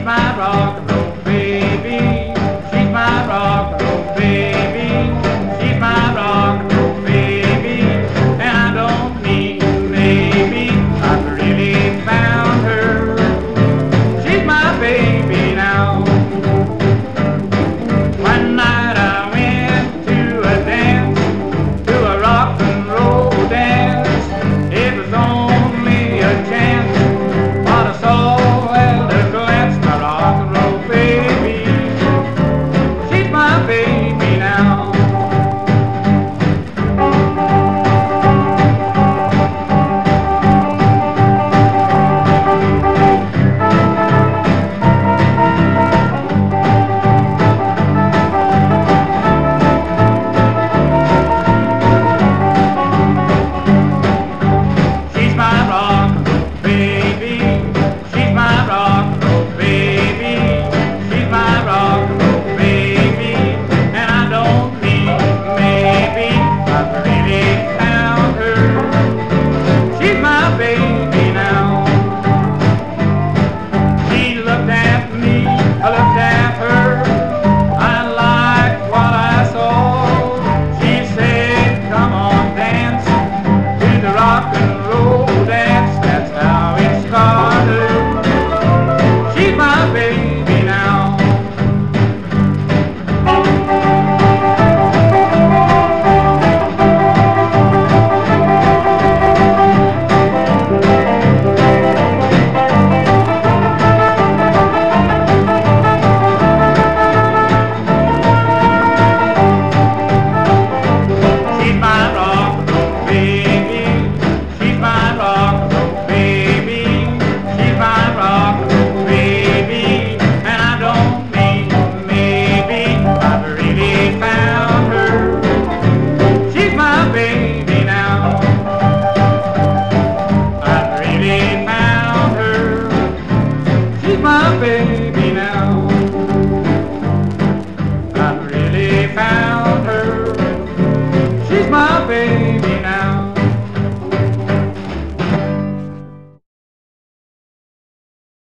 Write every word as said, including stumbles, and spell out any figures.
my rock and roll baby. She's my rock and roll baby. She's my rock and roll baby. And I don't need to maybe. I've really found her. She's my baby now. One night I went to a dance, to a rock and roll dance. It was only a chance, but I saw at a glance my rock and roll baby. She's my baby now. She's my rock and roll baby. She's my rock and roll baby. She's my rock and roll baby. And I don't need maybe. I've really found her. She's my baby now. She looked at me, I looked at her. I liked what I saw. She said, come on, dance to the rock and roll dance. That's how it started. She's my baby now. She's my rock and roll baby. She's my rock and roll baby. She's my rock and roll baby. And I don't mean maybe. I've really found her. She's my baby now. I've really found her. She's my baby.